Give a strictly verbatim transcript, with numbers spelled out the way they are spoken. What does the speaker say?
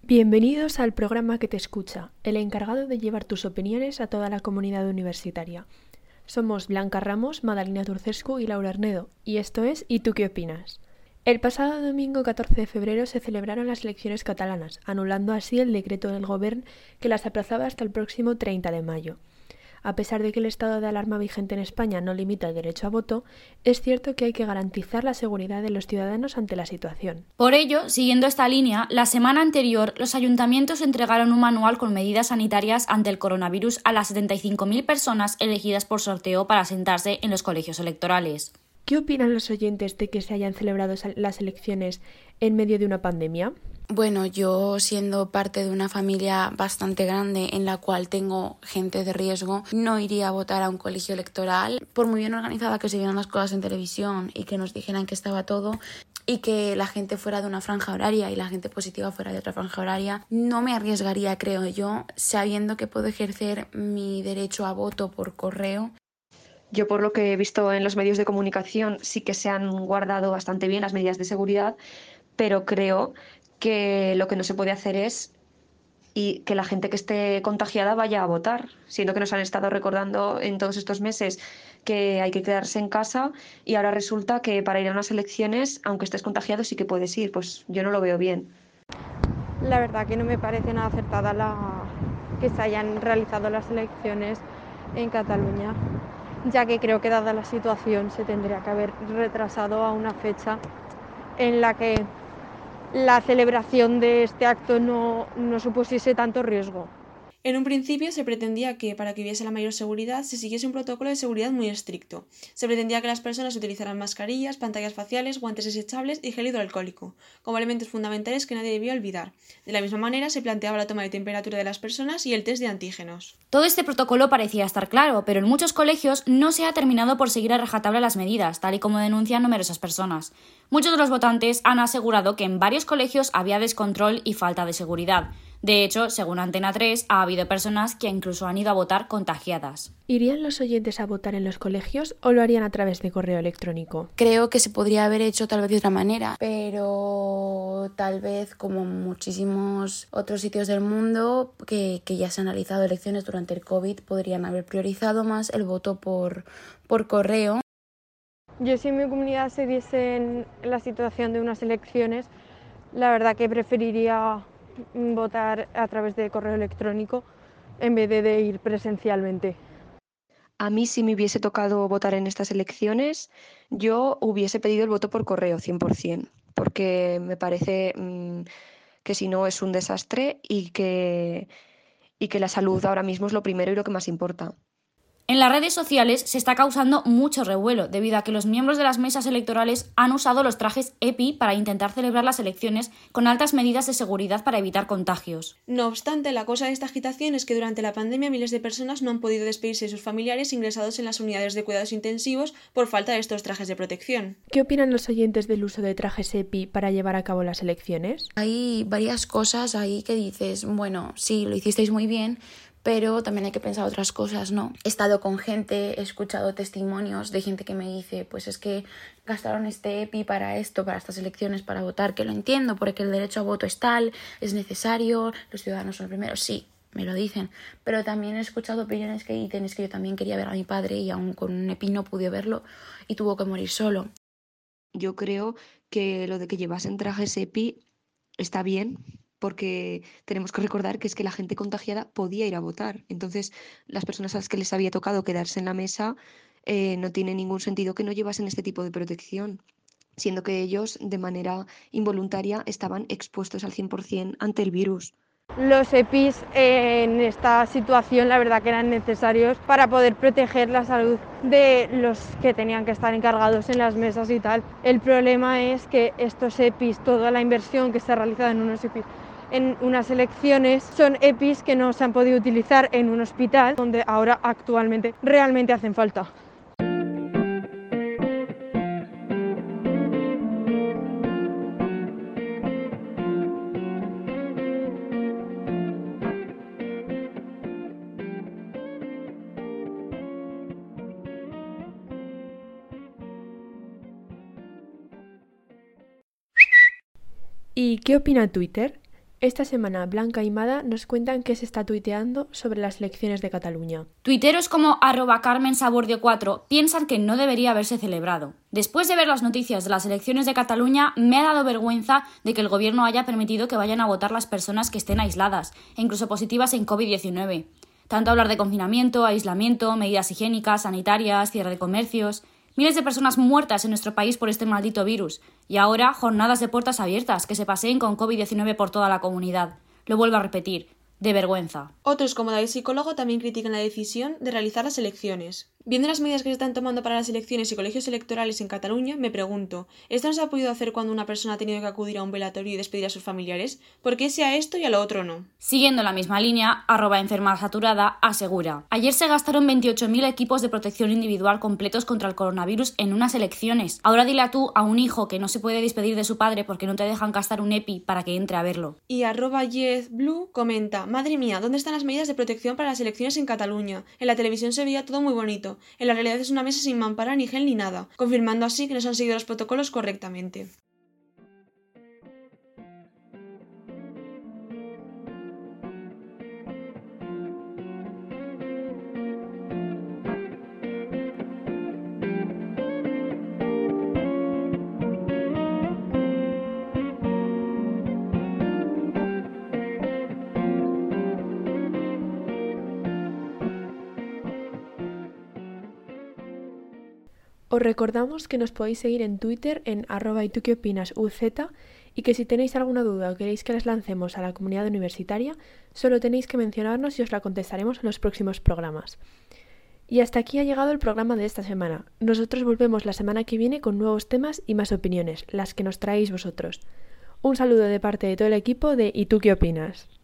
Bienvenidos al programa que te escucha, el encargado de llevar tus opiniones a toda la comunidad universitaria. Somos Blanca Ramos, Madalina Turcescu y Laura Arnedo, y esto es ¿Y tú qué opinas? El pasado domingo catorce de febrero se celebraron las elecciones catalanas, anulando así el decreto del Gobierno que las aplazaba hasta el próximo treinta de mayo. A pesar de que el estado de alarma vigente en España no limita el derecho a voto, es cierto que hay que garantizar la seguridad de los ciudadanos ante la situación. Por ello, siguiendo esta línea, la semana anterior los ayuntamientos entregaron un manual con medidas sanitarias ante el coronavirus a las setenta y cinco mil personas elegidas por sorteo para sentarse en los colegios electorales. ¿Qué opinan los oyentes de que se hayan celebrado las elecciones en medio de una pandemia? Bueno, yo siendo parte de una familia bastante grande en la cual tengo gente de riesgo, no iría a votar a un colegio electoral. Por muy bien organizada que se vieran las cosas en televisión y que nos dijeran que estaba todo y que la gente fuera de una franja horaria y la gente positiva fuera de otra franja horaria, no me arriesgaría, creo yo, sabiendo que puedo ejercer mi derecho a voto por correo. Yo, por lo que he visto en los medios de comunicación, sí que se han guardado bastante bien las medidas de seguridad, pero creo que lo que no se puede hacer es y que la gente que esté contagiada vaya a votar, siendo que nos han estado recordando en todos estos meses que hay que quedarse en casa y ahora resulta que para ir a unas elecciones, aunque estés contagiado, sí que puedes ir. Pues yo no lo veo bien. La verdad que no me parece nada acertada la que se hayan realizado las elecciones en Cataluña, ya que creo que dada la situación se tendría que haber retrasado a una fecha en la que la celebración de este acto no, no supusiese tanto riesgo. En un principio se pretendía que, para que hubiese la mayor seguridad, se siguiese un protocolo de seguridad muy estricto. Se pretendía que las personas utilizaran mascarillas, pantallas faciales, guantes desechables y gel hidroalcohólico, como elementos fundamentales que nadie debía olvidar. De la misma manera, se planteaba la toma de temperatura de las personas y el test de antígenos. Todo este protocolo parecía estar claro, pero en muchos colegios no se ha terminado por seguir a rajatabla las medidas, tal y como denuncian numerosas personas. Muchos de los votantes han asegurado que en varios colegios había descontrol y falta de seguridad. De hecho, según Antena tres, ha habido personas que incluso han ido a votar contagiadas. ¿Irían los oyentes a votar en los colegios o lo harían a través de correo electrónico? Creo que se podría haber hecho tal vez de otra manera, pero tal vez como muchísimos otros sitios del mundo que, que ya se han realizado elecciones durante el COVID, podrían haber priorizado más el voto por, por correo. Yo, si en mi comunidad se diese en la situación de unas elecciones, la verdad que preferiría votar a través de correo electrónico en vez de, de ir presencialmente. A mí, si me hubiese tocado votar en estas elecciones, yo hubiese pedido el voto por correo cien por ciento, porque me parece mmm, que si no es un desastre y que, y que la salud ahora mismo es lo primero y lo que más importa. En las redes sociales se está causando mucho revuelo debido a que los miembros de las mesas electorales han usado los trajes EPI para intentar celebrar las elecciones con altas medidas de seguridad para evitar contagios. No obstante, la cosa de esta agitación es que durante la pandemia miles de personas no han podido despedirse de sus familiares ingresados en las unidades de cuidados intensivos por falta de estos trajes de protección. ¿Qué opinan los oyentes del uso de trajes EPI para llevar a cabo las elecciones? Hay varias cosas ahí que dices, bueno, sí, lo hicisteis muy bien, pero también hay que pensar otras cosas, ¿no? He estado con gente, he escuchado testimonios de gente que me dice, pues es que gastaron este EPI para esto, para estas elecciones, para votar, que lo entiendo, porque el derecho a voto es tal, es necesario, los ciudadanos son primeros, sí, me lo dicen, pero también he escuchado opiniones que dicen, es que yo también quería ver a mi padre y aún con un EPI no pude verlo y tuvo que morir solo. Yo creo que lo de que llevasen trajes EPI está bien, porque tenemos que recordar que es que la gente contagiada podía ir a votar. Entonces, las personas a las que les había tocado quedarse en la mesa, eh, no tiene ningún sentido que no llevasen este tipo de protección, siendo que ellos, de manera involuntaria, estaban expuestos al cien por ciento ante el virus. Los EPIs en esta situación la verdad que eran necesarios para poder proteger la salud de los que tenían que estar encargados en las mesas y tal. El problema es que estos EPIs, toda la inversión que se ha realizado en unos EPIs en unas elecciones, son EPIs que no se han podido utilizar en un hospital donde ahora actualmente realmente hacen falta. ¿Y qué opina Twitter? Esta semana Blanca y Mada nos cuentan qué se está tuiteando sobre las elecciones de Cataluña. Tuiteros como arroba Carmen Sabordio cuatro piensan que no debería haberse celebrado. Después de ver las noticias de las elecciones de Cataluña, me ha dado vergüenza de que el gobierno haya permitido que vayan a votar las personas que estén aisladas e incluso positivas en covid diecinueve. Tanto hablar de confinamiento, aislamiento, medidas higiénicas, sanitarias, cierre de comercios. Miles de personas muertas en nuestro país por este maldito virus. Y ahora, jornadas de puertas abiertas, que se paseen con covid diecinueve por toda la comunidad. Lo vuelvo a repetir, de vergüenza. Otros, como David Psicólogo, también critican la decisión de realizar las elecciones. Viendo las medidas que se están tomando para las elecciones y colegios electorales en Cataluña, me pregunto, ¿esto no se ha podido hacer cuando una persona ha tenido que acudir a un velatorio y despedir a sus familiares? ¿Por qué sea esto y a lo otro no? Siguiendo la misma línea, arroba enferma saturada asegura: ayer se gastaron veintiocho mil equipos de protección individual completos contra el coronavirus en unas elecciones. Ahora dile a tú a un hijo que no se puede despedir de su padre porque no te dejan gastar un EPI para que entre a verlo. Y arroba yezblue comenta: madre mía, ¿dónde están las medidas de protección para las elecciones en Cataluña? En la televisión se veía todo muy bonito. En la realidad es una mesa sin mampara, ni gel ni nada, confirmando así que no se han seguido los protocolos correctamente. Os recordamos que nos podéis seguir en Twitter en arroba y tú qué opinas uz y que si tenéis alguna duda o queréis que las lancemos a la comunidad universitaria, solo tenéis que mencionarnos y os la contestaremos en los próximos programas. Y hasta aquí ha llegado el programa de esta semana. Nosotros volvemos la semana que viene con nuevos temas y más opiniones, las que nos traéis vosotros. Un saludo de parte de todo el equipo de ¿Y tú qué opinas?